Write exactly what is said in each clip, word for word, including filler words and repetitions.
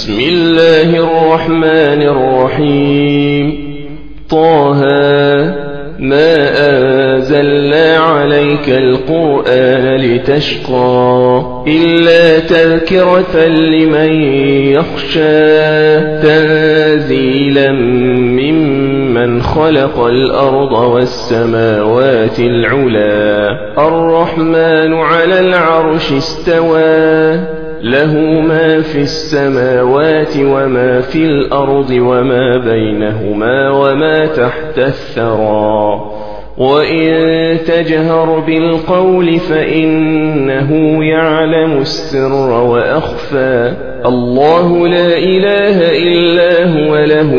بسم الله الرحمن الرحيم. طه ما أنزلنا عليك القرآن لتشقى إلا تذكرة لمن يخشى تنزيلا ممن خلق الأرض والسماوات العلا الرحمن على العرش استوى له ما في السماوات وما في الأرض وما بينهما وما تحت الثرى وإن تجهر بالقول فإنه يعلم السر وأخفى الله لا إله إلا هو له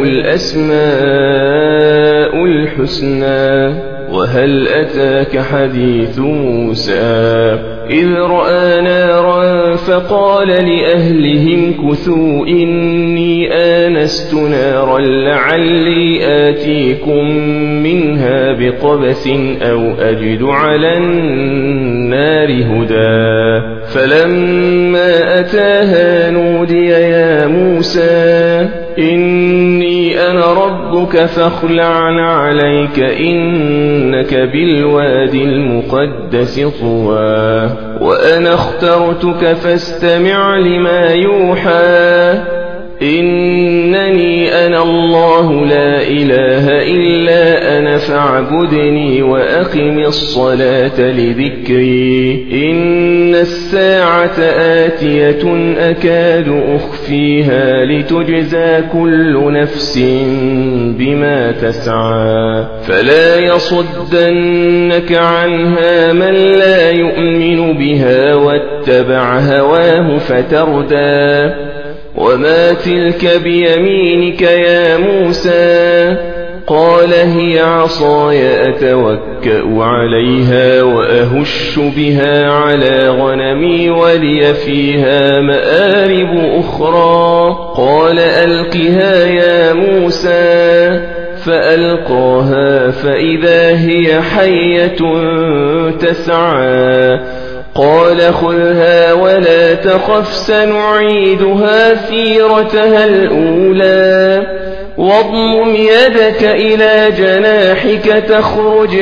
الأسماء الحسنى وهل أتاك حديث موسى إذ رأى نارا فقال لأهلهم كثوا إني آنست نارا لعلي آتيكم منها بقبس أو أجد على النار هدى فلما أتاها نودي يا موسى إني أنا ربك فاخلع عليك إنك بالوادي المقدس طوى وأنا اخترتك فاستمع لما يوحى إنني أنا الله لا إله إلا أنا فاعبدني وأقم الصلاة لذكري إن الساعة آتية أكاد أخفيها لتجزى كل نفس بما تسعى فلا يصدنك عنها من لا يؤمن بها واتبع هواه فتردى وما تلك بيمينك يا موسى قال هي عصاي أتوكأ عليها وأهش بها على غنمي ولي فيها مآرب أخرى قال ألقها يا موسى فألقاها فإذا هي حية تسعى قال خذها ولا تخف سنعيدها سيرتها الأولى واضمم يدك إلى جناحك تخرج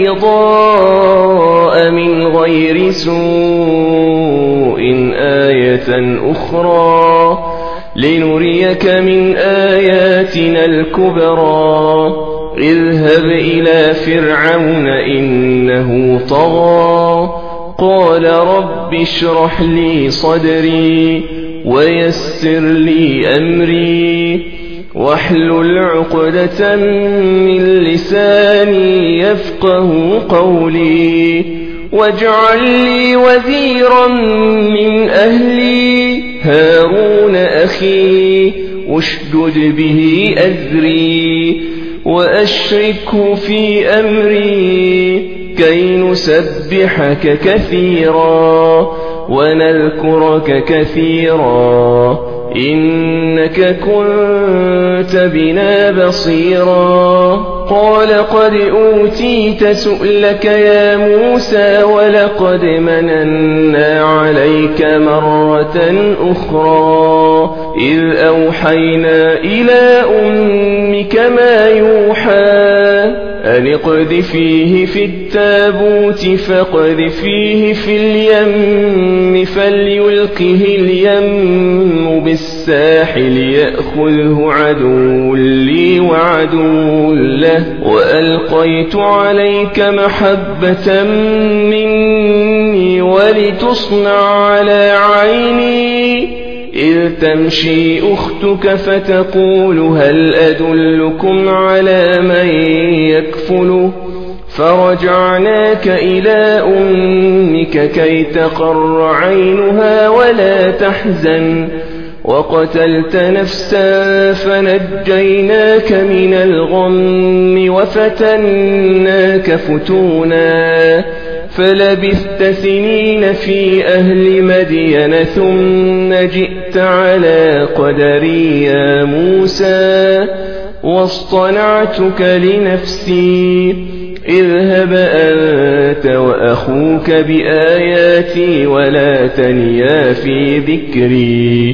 بيضاء من غير سوء آية أخرى لنريك من آياتنا الكبرى اذهب إلى فرعون إنه طغى قال رب اشرح لي صدري ويسر لي أمري واحلل عقدة من لساني يفقه قولي واجعل لي وزيرا من أهلي هارون أخي اشدد به أذري وأشركه في أمري كي نسبحك كثيرا ونذكرك كثيرا إنك كنت بنا بصيرا قال قد أوتيت سؤلك يا موسى ولقد مننا عليك مرة أخرى إذ أوحينا إلى أمك ما يوحى أن اقذفيه في التابوت فاقذفيه في اليم فليلقه اليم بالساحل يأخذه عدو لي وعدو له وألقيت عليك محبة مني ولتصنع على عيني إذ تمشي أختك فتقول هل أدلكم على من يكفله فرجعناك إلى أمك كي تقر عينها ولا تحزن وقتلت نفسا فنجيناك من الغم وفتناك فتونا فلبثت سنين في أهل مدين ثم جئت على قدري يا موسى واصطنعتك لنفسي اذهب أنت وأخوك بآياتي ولا تنيا في ذكري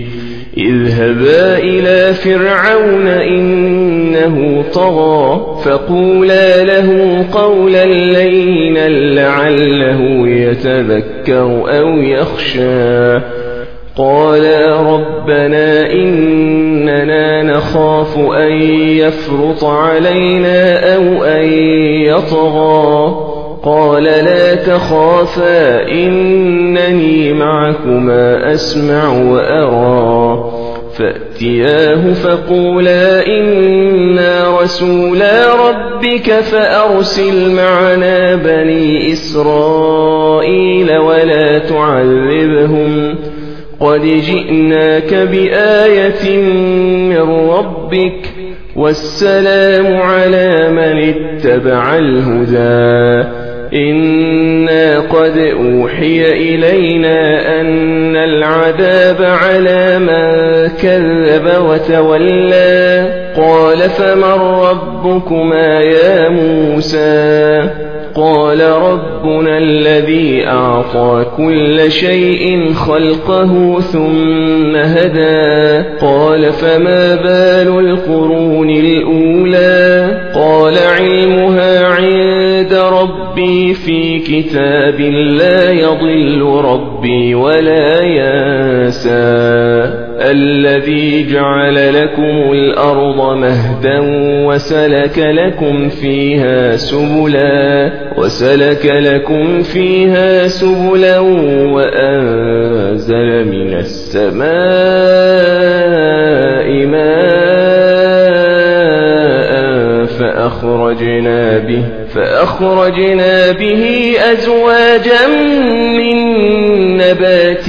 اذهبا إلى فرعون إنه طغى فقولا له قولا لينا لعله يتذكر أو يخشى قالا ربنا إننا نخاف أن يفرط علينا أو أن يطغى قال لا تخافا إنني معكما أسمع وأرى فأتياه فقولا إنا رسولا ربك فأرسل معنا بني إسرائيل ولا تعذبهم قد جئناك بآية من ربك والسلام على من اتبع الهدى إنا قد أوحي إلينا أن العذاب على من كذب وتولى قال فمن ربكما يا موسى قال ربنا الذي أعطى كل شيء خلقه ثم هدى قال فما بال القرون الأولى قال علمها عند ربي في كتاب لا يضل ربي ولا ينسى الذي جعل لكم الأرض مهدا وسلك لكم فيها سبلا وسلك لكم فيها سبلا وأنزل من السماء ماء فأخرجنا به فأخرجنا به أزواجا من نبات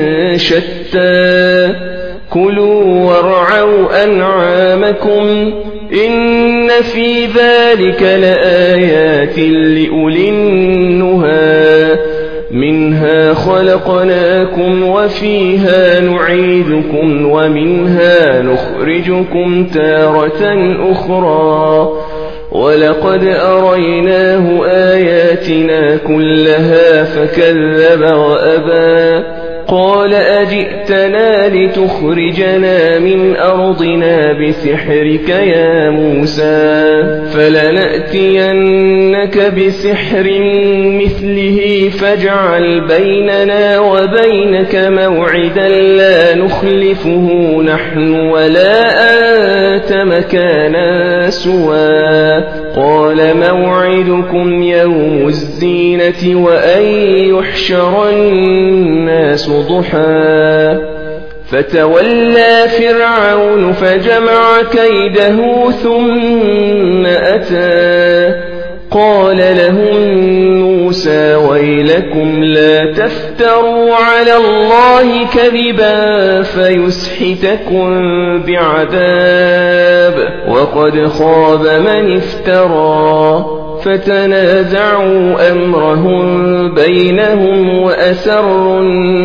شتى كلوا وارعوا أنعامكم إن في ذلك لآيات لأولي النهى منها خلقناكم وفيها نعيدكم ومنها نخرجكم تارة أخرى ولقد أريناه آياتنا كلها فكذب وأبى قال أجئتنا لتخرجنا من أرضنا بسحرك يا موسى فلنأتينك بسحر مثله فاجعل بيننا وبينك موعدا لا نخلفه نحن ولا أنت مكانا سوى قال موعدكم يوم الزينة وأن يحشر الناس ضحى فتولى فرعون فجمع كيده ثم أتى قال لهم موسى ويلكم لا تفتروا على الله كذبا فيسحتكم بعذاب وقد خاب من افترى فتنازعوا أمرهم بينهم وأسروا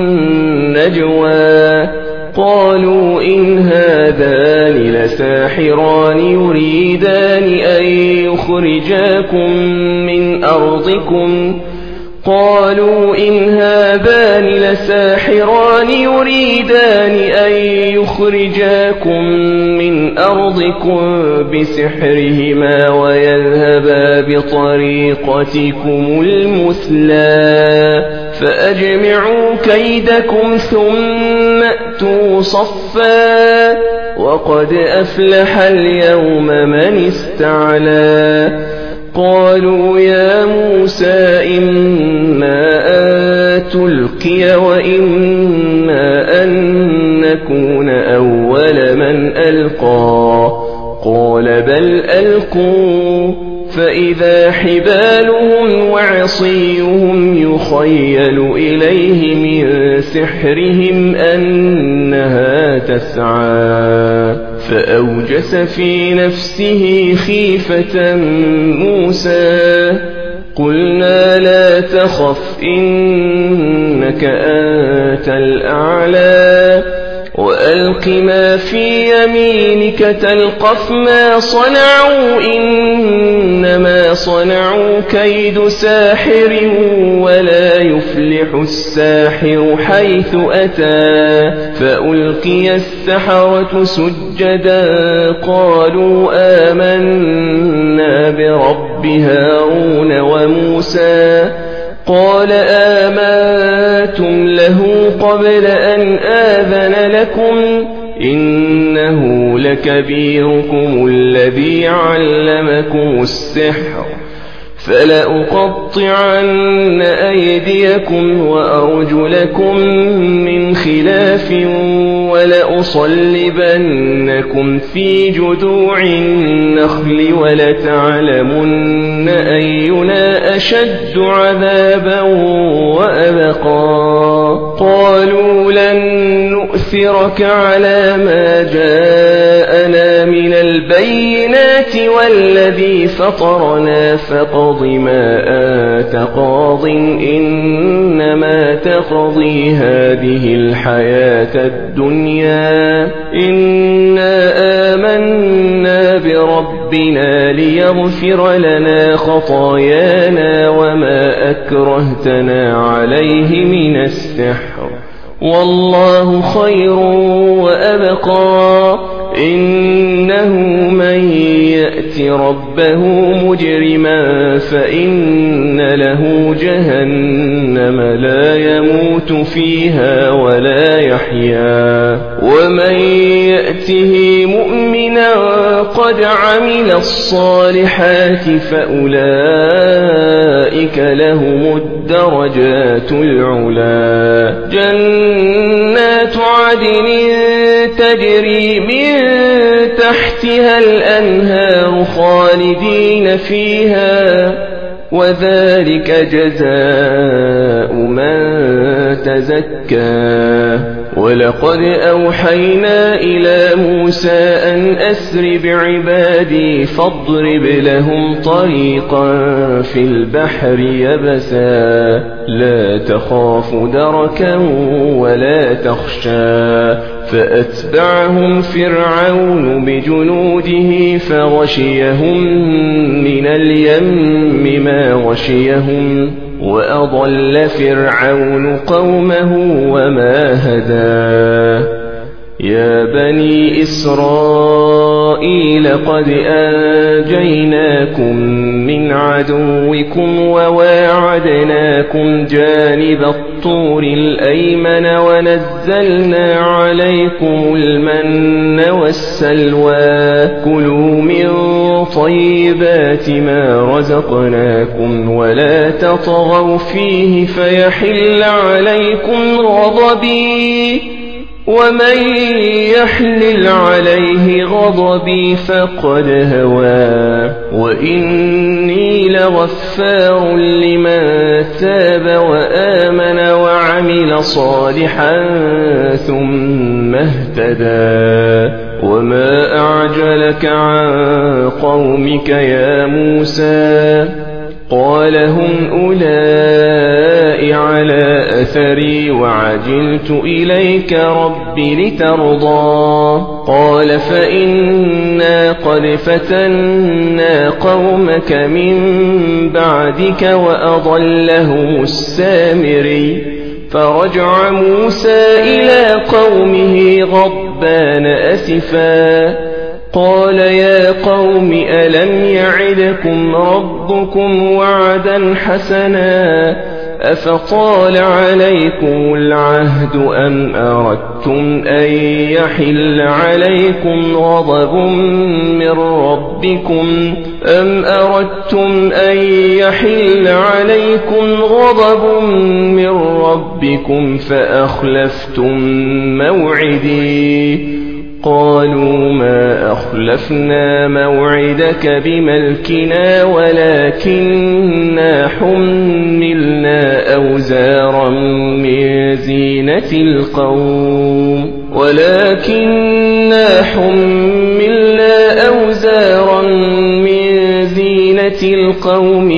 النجوى قالوا إن هذان لساحران يريدان أن يخرجاكم من أرضكم قالوا إن هذان لساحران يريدان أن يخرجاكم من أرضكم بسحرهما ويذهبا بطريقتكم المثلى فأجمعوا كيدكم ثم أتوا صفا وقد أفلح اليوم من استعلى قالوا يا موسى إما أن تلقي وإما أن نكون أول من ألقى قال بل ألقوا فإذا حبالهم وعصيهم يخيل إليه من سحرهم أنها تسعى فأوجس في نفسه خيفة موسى قلنا لا تخف إنك أنت الأعلى وألق ما في يمينك تلقف ما صنعوا إنما صنعوا كيد ساحر ولا يفلح الساحر حيث أتى فألقي السحرة سجدا قالوا آمنا برب هارون وموسى قال آمنتم له قبل أن آذن لكم إنه لكبيركم الذي علمكم السحر فلأقطعن أيديكم وأرجلكم من خلاف ولأصلبنكم في جذوع النخل ولتعلمن أينا أشد عذابا وأبقى قالوا لن نؤثرك على ما جاءنا من البينات والذي فطرنا فقض ما أنت قاض إنما تقضي هذه الحياة الدنيا إنا آمنا بربنا ليغفر لنا خطايانا وما أكرهتنا عليه من السحر والله خير وأبقى إنه من يأت ربه مجرما فإن له جهنم لا يموت فيها ولا يحيا ومن يأته مؤمنا قد عمل الصالحات فأولئك لهم الدرجات العلا جنات عدن تجري من تحتها الأنهار خالدين فيها وذلك جزاء من تزكى ولقد أوحينا إلى موسى أن أسر بعبادي فاضرب لهم طريقا في البحر يبسا لا تخاف دركا ولا تخشى فأتبعهم فرعون بجنوده فغشيهم من اليم ما غشيهم وأضل فرعون قومه وما هدى يا بني إسرائيل قد أنجيناكم من عدوكم وواعدناكم جانب الطور الأيمن ونزلنا عليكم المن والسلوى كلوا من طيبات ما رزقناكم ولا تطغوا فيه فيحل عليكم غضبي ومن يحلل عليه غضبي فقد هوى وإني لغفار لمن تاب وآمن وعمل صالحا ثم اهتدى وما أعجلك عن قومك يا موسى قال هم أولئك على أثري وعجلت إليك رب لترضى قال فإنا قد فتنا قومك من بعدك وأضلهم السامري فرجع موسى إلى قومه غضبان أسفا قال يا قوم ألم يعدكم ربكم وعدا حسنا أفطال عليكم العهد أم أردتم أن يحل عليكم غضب من ربكم أم أردتم أن يحل عليكم غضب من ربكم فأخلفتم موعدي قالوا ما أخلفنا موعدك بملكنا ولكننا حملنا أوزارا من زينة القوم ولكننا حملنا أوزارا من زينة القوم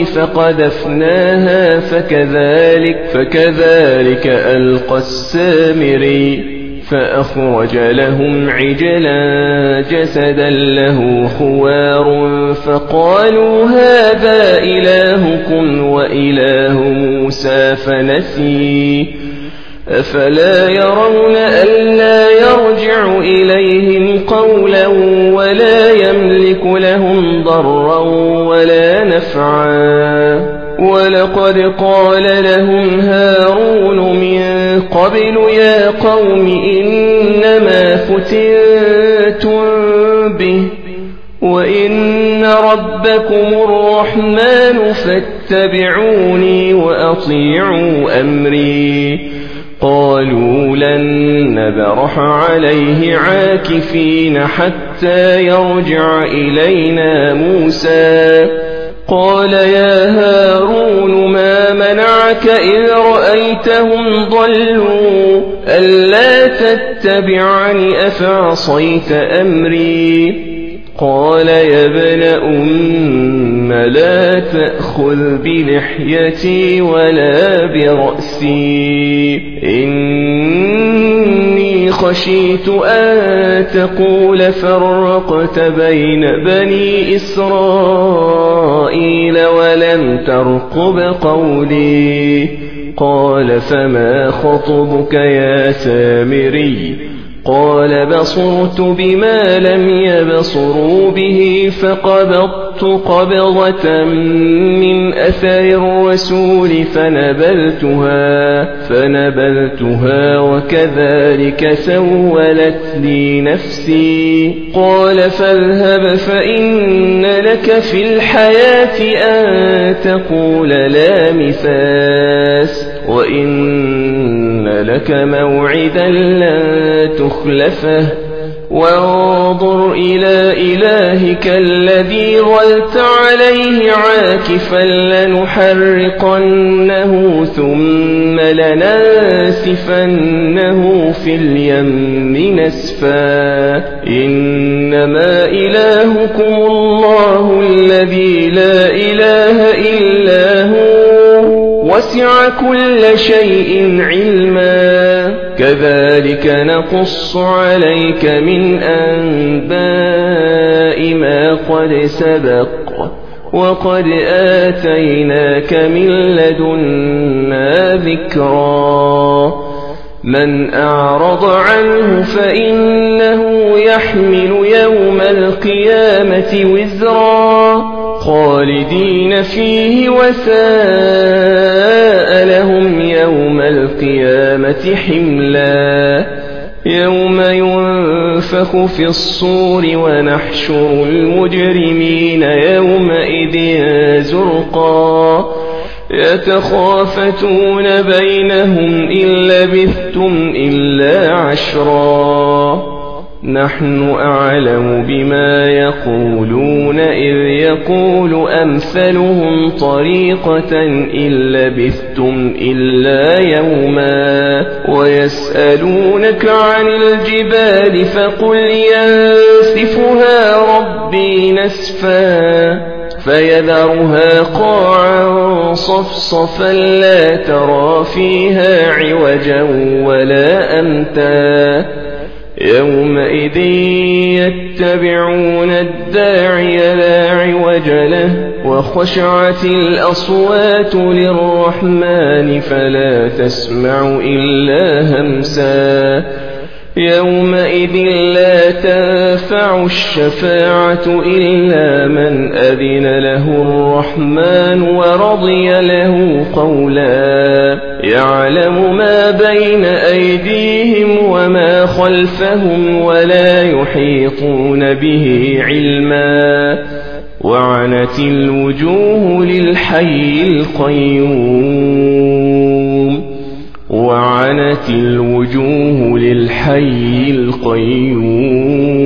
فقذفناها فكذلك فكذلك ألقى السامري فأخرج لهم عجلا جسدا له خوار فقالوا هذا إلهكم وإله موسى فنسي أفلا يرون ألا يرجع إليهم قولا ولا يملك لهم ضرا ولا نفعا ولقد قال لهم هارون من قبل يا قوم إنما فتنتم به وإن ربكم الرحمن فاتبعوني وأطيعوا أمري قالوا لن نبرح عليه عاكفين حتى يرجع إلينا موسى قال يا هارون ما منعك إذ رأيتهم ضلوا ألا تتبعني أفعصيت أمري قال يا ابن أم لا تأخذ بلحيتي ولا برأسي إني خشيت أن تقول فرقت بين بني إسرائيل ولم ترقب قولي قال فما خطبك يا سامري قال بصرت بما لم يبصروا به فقبضت قبضة من أثر الرسول فنبذتها فنبذتها وكذلك سولت لي نفسي قال فاذهب فإن لك في الحياة أن تقول لا مساس وإن لك موعدا لن تخلفه وانظر إلى إلهك الذي ظلت عليه عاكفا لنحرقنه ثم لننسفنه في اليم نسفا إنما إلهكم الله الذي لا إله إلا هو وسع كل شيء علما كذلك نقص عليك من أنباء ما قد سبق وقد آتيناك من لدنا ذكرا من أعرض عنه فإنه يحمل يوم القيامة وزرا خالدين فيه وساء لهم يوم القيامة حملا يوم ينفخ في الصور ونحشر المجرمين يومئذ زرقا يتخافتون بينهم إن لبثتم إلا عشرا نحن أعلم بما يقولون إذ يقول أمثلهم طريقة إن لبثتم إلا يوما ويسألونك عن الجبال فقل ينسفها ربي نسفا فيذرها قاعا صفصفا لا ترى فيها عوجا ولا أمتا يومئذ يتبعون الداعي لا عوج له وخشعت الأصوات للرحمن فلا تسمع إلا همسا يومئذ لا تنفع الشفاعة إلا من أذن له الرحمن ورضي له قولا يعلم ما بين أيديهم وما خلفهم ولا يحيطون به علما وعنت الوجوه للحي القيوم وعنت الوجوه للحي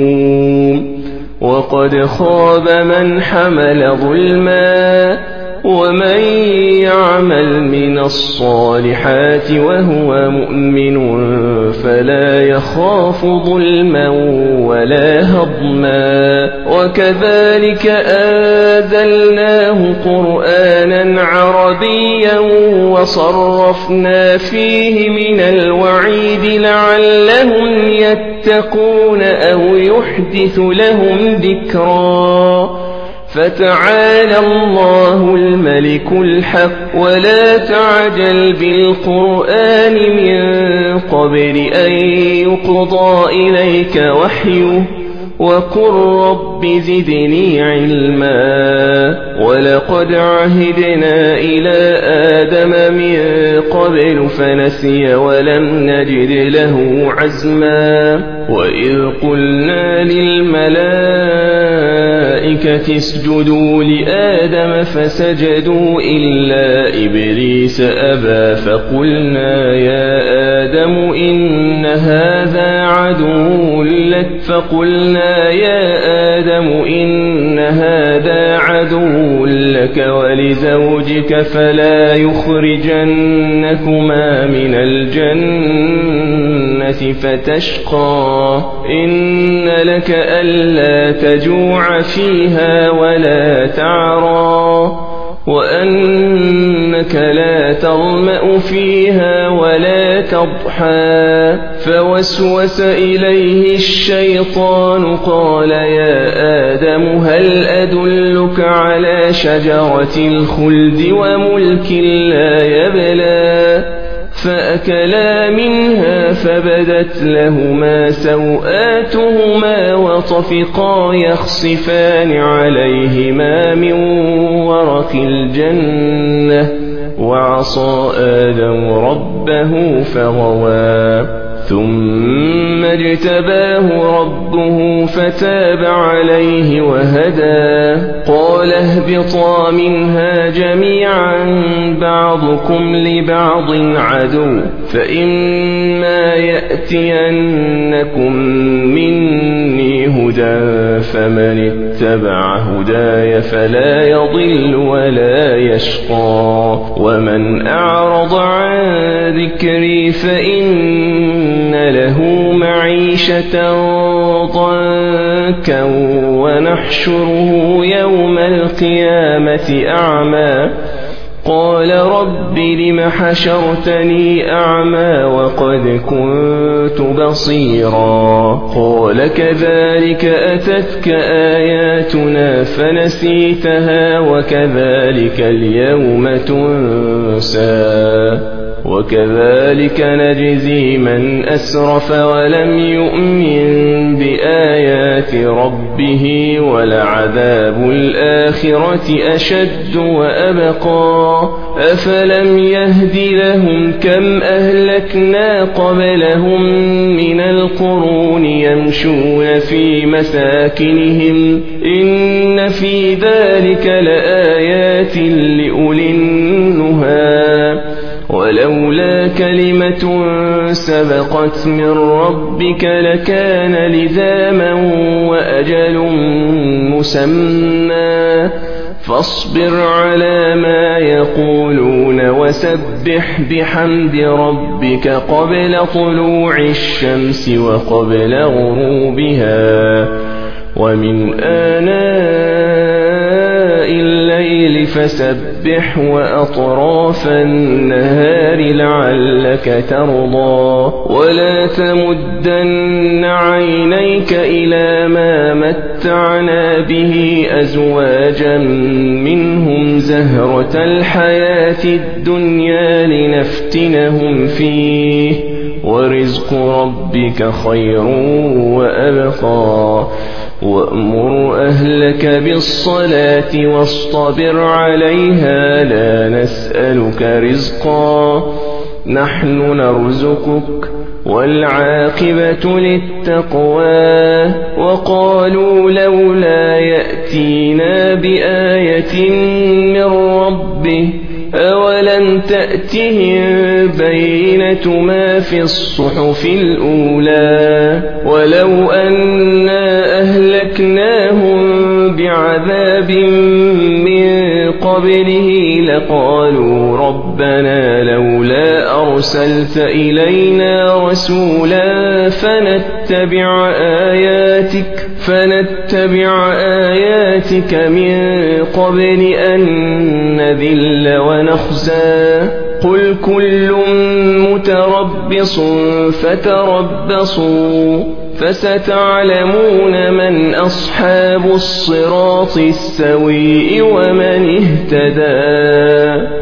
القيوم وقد خاب من حمل ظلما ومن يعمل من الصالحات وهو مؤمن فلا يخاف ظلما ولا هضما وكذلك أنزلناه قرآنا عربيا وصرفنا فيه من الوعيد لعلهم يتقون أو يحدث لهم ذكرا فتعالى الله الملك الحق ولا تعجل بالقرآن من قبل أن يقضى إليك وحيه وقل رب زدني علما ولقد عهدنا إلى آدم من قبل فنسي ولم نجد له عزما وإذ قلنا للملائكة اسجدوا لآدم فسجدوا إلا إبليس أبى فقلنا يا آدم إن هذا عدو لك فقلنا يا آدم إن هذا عدو لك ولزوجك فلا يخرجنكما من الجنة فتشقى إن لك ألا تجوع فيها ولا تعرى وأنك لا تظمأ فيها ولا تضحى فوسوس إليه الشيطان قال يا آدم هل أدلك على شجرة الخلد وملك لا يبلى فأكلا منها فبدت لهما سوآتهما وطفقا يخصفان عليهما من ورق الجنة وعصى آدم ربه فغوى ثم اجتباه ربه فتاب عليه وهدى قال اهبطا منها جميعا بعضكم لبعض عدو فإما يأتينكم مني هدى فمن اتبع هداي فلا يضل ولا يشقى ومن أعرض عن ذكري فإن له معيشة ضنكا ونحشره يوم القيامة أعمى قال رب لم حشرتني أعمى وقد كنت بصيرا قال كذلك أتتك آياتنا فنسيتها وكذلك اليوم تنسى وكذلك نجزي من أسرف ولم يؤمن بآيات ربه ولعذاب الآخرة أشد وأبقى أفلم يهد لهم كم أهلكنا قبلهم من القرون يمشون في مساكنهم إن في ذلك لآيات لأولي النهى ولولا كلمة سبقت من ربك لكان لزاما وأجل مسمى فاصبر على ما يقولون وسبح بحمد ربك قبل طلوع الشمس وقبل غروبها ومن آناء الليل فسبح وأطراف النهار لعلك ترضى ولا تمدن عينيك إلى ما متعنا به أزواجا منهم زهرة الحياة الدنيا لنفتنهم فيه ورزق ربك خير وأبقى وأمر أهلك بالصلاة واصطبر عليها لا نسألك رزقا نحن نرزقك والعاقبة للتقوى وقالوا لولا يأتينا بآية من ربه أولم تأتهم بينة ما في الصحف الأولى ولو أنا أهلكناهم بعذاب من قبل قبله لقالوا ربنا لولا أرسلت إلينا رسولا فنتبع آياتك فنتبع آياتك من قبل أن نذل ونخزى قل كل متربص فتربصوا فستعلمون من أصحاب الصراط السويء ومن اهتدى.